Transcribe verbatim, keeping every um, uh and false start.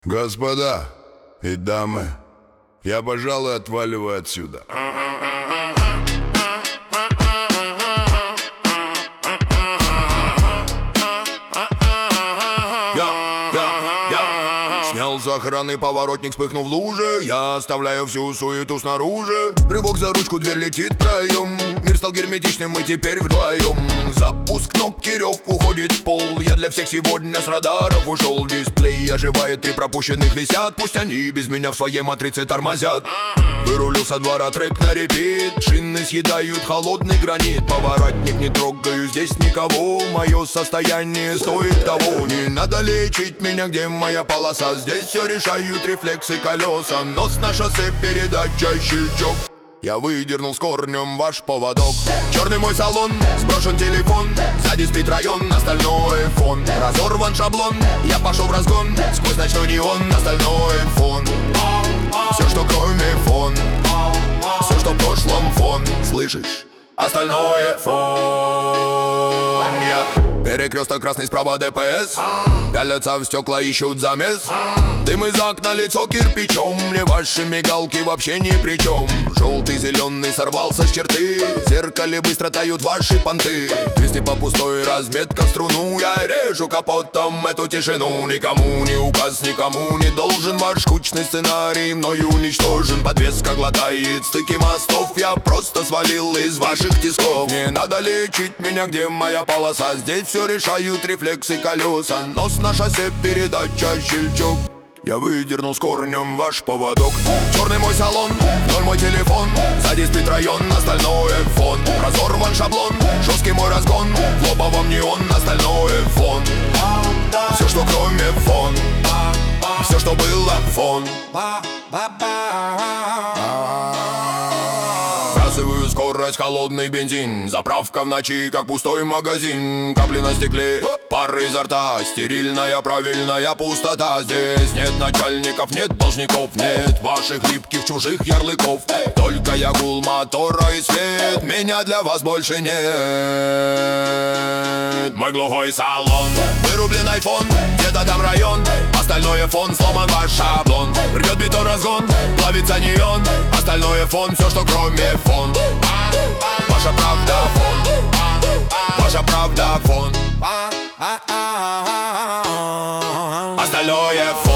Господа и дамы, я, пожалуй, отваливаю отсюда. Снял с охраны поворотник, вспыхнув в луже. Я оставляю всю суету снаружи. Рывок за ручку, дверь летит втроем. Мир стал герметичным, мы теперь вдвоем. Запуск кнопки, рев, уходит в пол. Я для всех сегодня с радаров ушел. Дисплей оживает, три пропущенных висят. Пусть они без меня в своей матрице тормозят. Вырулил со двора, трек на репит. Шины съедают холодный гранит. Поворотник не трогаю, здесь никого. Мое состояние стоит того. Не надо лечить меня, где моя полоса. Здесь все решают рефлексы колеса. Нос на шоссе, передача, щелчок. Я выдернул с корнем ваш поводок. Черный мой салон, сброшен телефон. Сзади спит район, остальное фон. Разорван шаблон, я пошел в разгон. Сквозь ночной неон, остальное фон. Все, что кроме фон. Все, что в прошлом фон. Слышишь? Остальное фон. Я перекресток красный, справа ДПС. Пялятся в стекла, ищут замес. Дым из окна, лицо кирпичом. Мне ваши мигалки вообще ни при чем. Желтый, зеленый сорвался с черты. В зеркале быстро тают ваши понты. Песни по пустой, разметка в струну. Я режу капотом эту тишину. Никому не указ, никому не должен. Ваш скучный сценарий мною уничтожен. Подвеска глотает стыки мостов. Я просто свалил из ваших тисков. Не надо лечить меня, где моя полоса. Здесь все решают рефлексы колеса. Нос на шоссе, передача, щелчок. Я выдернул с корнем ваш поводок. Черный мой салон, ноль мой телефон. Сзади спит район, остальное фон. Разорван шаблон, жесткий мой разгон. В лобовом неон, остальное фон. Все, что кроме фон. Все, что было фон. Сбрасываю скорость, холодный бензин. Заправка в ночи, как пустой магазин. Капли на стекле, пар изо рта. Стерильная, правильная пустота. Здесь нет начальников, нет должников. Нет ваших липких чужих ярлыков. Только я гул мотора и свет. Меня для вас больше нет. Мой глухой салон, вырублен айфон. Где-то там район, остальное фон. Сломан ваш шаблон, рвет бетон разгон. Плавится неон, остальное фон. Все, что кроме фон. Ваша правда фон. Ваша правда фон. Остальное фон.